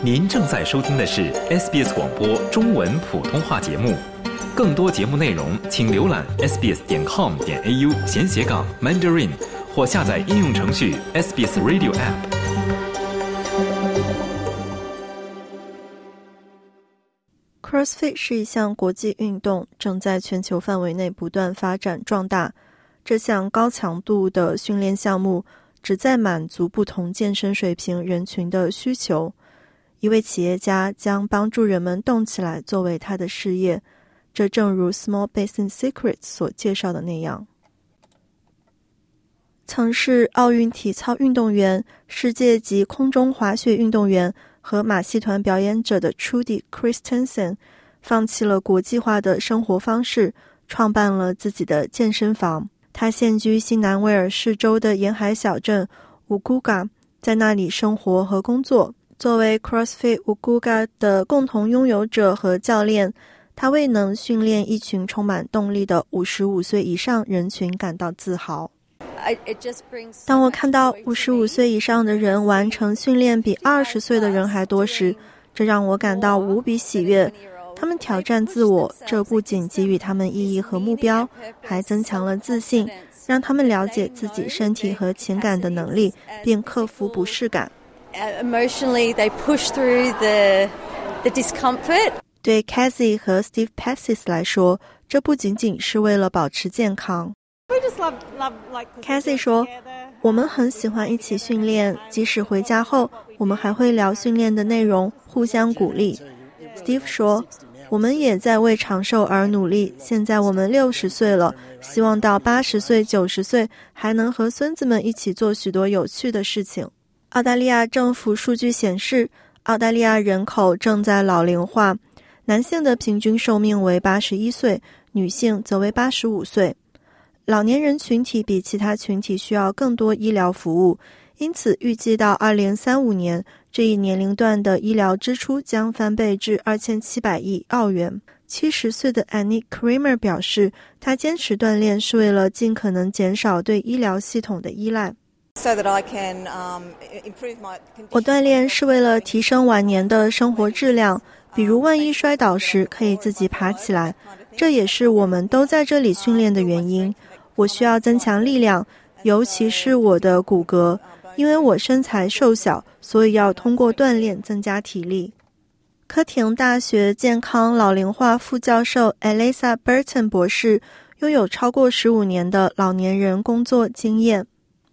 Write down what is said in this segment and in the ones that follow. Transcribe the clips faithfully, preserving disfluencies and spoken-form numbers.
您正在收听的是 S B S 广播中文普通话节目。更多节目内容请浏览 s b s 点 com 点 a u 闲斜杠 Mandarin 或下载应用程序 S B S Radio App。CrossFit 是一项国际运动，正在全球范围内不断发展壮大。这项高强度的训练项目旨在满足不同健身水平人群的需求。一位企业家将帮助人们动起来作为他的事业，这正如 Small Business Secrets 所介绍的那样。曾是奥运体操运动员、世界级空中滑雪运动员和马戏团表演者的 Trudy Christensen 放弃了国际化的生活方式，创办了自己的健身房。他现居新南威尔士州的沿海小镇 Woolgoolga， 在那里生活和工作。作为 CrossFit Woolgoolga 的共同拥有者和教练，他为能训练一群充满动力的五十五岁以上人群感到自豪。当我看到五十五岁以上的人完成训练比二十岁的人还多时，这让我感到无比喜悦。他们挑战自我，这不仅给予他们意义和目标，还增强了自信，让他们了解自己身体和情感的能力，并克服不适感。 Emotionally, they push through the the discomfort. 对 Cassie 和 Steve Passis 来说，这不仅仅是为了保持健康。Cassie 说，我们很喜欢一起训练，即使回家后，我们还会聊训练的内容，互相鼓励。Steve 说，我们也在为长寿而努力，现在我们六十岁了，希望到八十岁、九十岁还能和孙子们一起做许多有趣的事情。澳大利亚政府数据显示，澳大利亚人口正在老龄化，男性的平均寿命为八十一岁，女性则为八十五岁。老年人群体比其他群体需要更多医疗服务，因此预计到二零三五年，这一年龄段的医疗支出将翻倍至二千七百亿澳元。七十岁的 Annie Kramer 表示，她坚持锻炼是为了尽可能减少对医疗系统的依赖。 So that I can, um, improve my... 我锻炼是为了提升晚年的生活质量，比如万一摔倒时可以自己爬起来，这也是我们都在这里训练的原因。我需要增强力量，尤其是我的骨骼，因为我身材瘦小，所以要通过锻炼增加体力。科廷大学健康老龄化副教授 Elisa Burton 博士拥有超过十五年的老年人工作经验。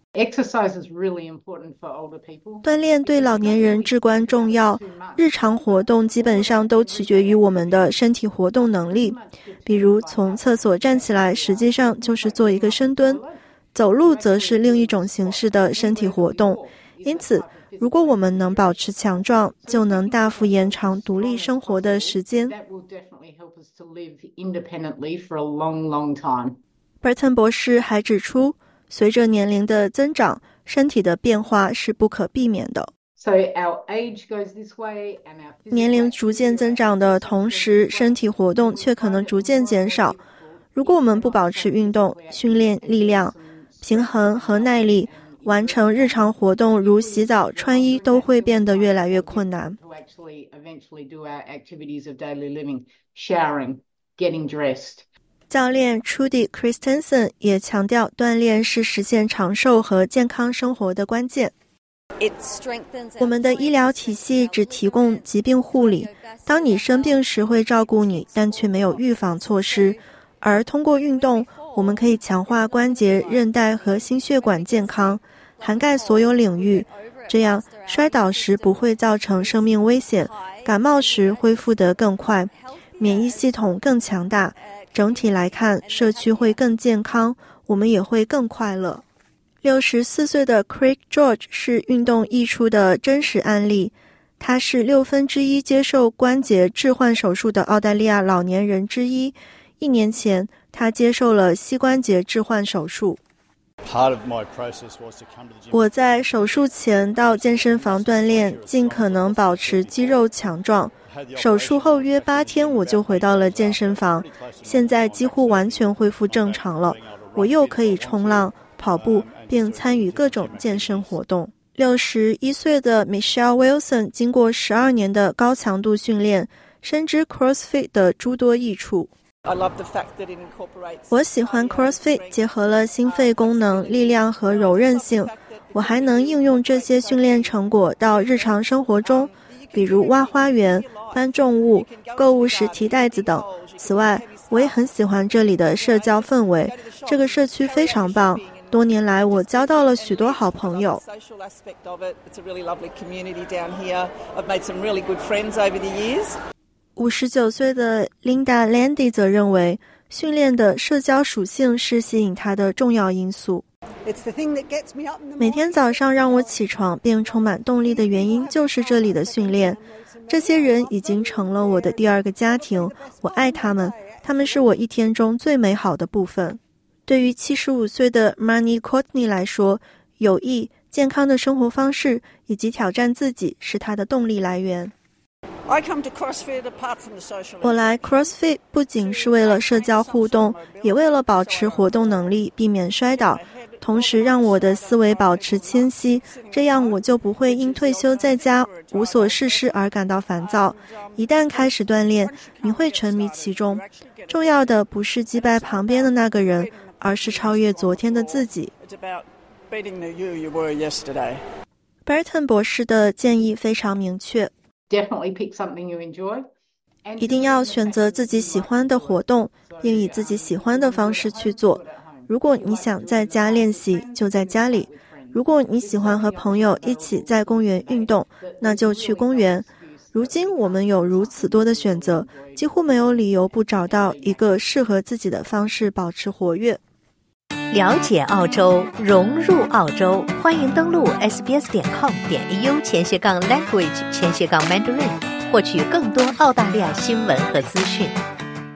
锻炼对老年人至关重要，日常活动基本上都取决于我们的身体活动能力。比如从厕所站起来，实际上就是做一个深蹲；走路则是另一种形式的身体活动。因此，如果我们能保持强壮，就能大幅延长独立生活的时间。Burton 博士还指出，随着年龄的增长，身体的变化是不可避免的。年龄逐渐增长的同时，身体活动却可能逐渐减少。如果我们不保持运动、训练力量、平衡和耐力，完成日常活动如洗澡、穿衣都会变得越来越困难。教练 Trudy Christensen 也强调，锻炼是实现长寿和健康生活的关键。我们的医疗体系只提供疾病护理，当你生病时会照顾你，但却没有预防措施。而通过运动，我们可以强化关节、韧带和心血管健康，涵盖所有领域，这样摔倒时不会造成生命危险，感冒时恢复得更快，免疫系统更强大。整体来看，社区会更健康，我们也会更快乐。六十四岁的 Craig George 是运动益处的真实案例，他是六分之一接受关节置换手术的澳大利亚老年人之一。一年前，他接受了膝关节置换手术。我在手术前到健身房锻炼，尽可能保持肌肉强壮。手术后约八天，我就回到了健身房，现在几乎完全恢复正常了。我又可以冲浪、跑步，并参与各种健身活动。 六十一岁的 Michelle Wilson 经过十二年的高强度训练，深知 CrossFit 的诸多益处。我喜欢 CrossFit 结合了心肺功能、力量和柔韧性，我还能应用这些训练成果到日常生活中，比如挖花园、搬重物、购物时提袋子等。此外，我也很喜欢这里的社交氛围，这个社区非常棒，多年来我交到了许多好朋友。五十九岁的 Linda Landy 则认为，训练的社交属性是吸引她的重要因素。每天早上让我起床并充满动力的原因就是这里的训练。这些人已经成了我的第二个家庭，我爱他们，他们是我一天中最美好的部分。对于七十五岁的 Marnie Courtney 来说，有益、健康的生活方式以及挑战自己是他的动力来源。我来 CrossFit 不仅是为了社交互动，也为了保持活动能力，避免摔倒，同时让我的思维保持清晰，这样我就不会因退休在家无所事事而感到烦躁。一旦开始锻炼，你会沉迷其中。重要的不是击败旁边的那个人，而是超越昨天的自己。Burton 博士的建议非常明确，一定要选择自己喜欢的活动，并以自己喜欢的方式去做。如果你想在家练习，就在家里；如果你喜欢和朋友一起在公园运动，那就去公园。如今我们有如此多的选择，几乎没有理由不找到一个适合自己的方式保持活跃。 了解澳洲，融入澳洲，欢迎登录 s b s 点 com 点 a u 前斜杠 language 前斜杠 mandarin， 获取更多澳大利亚新闻和资讯。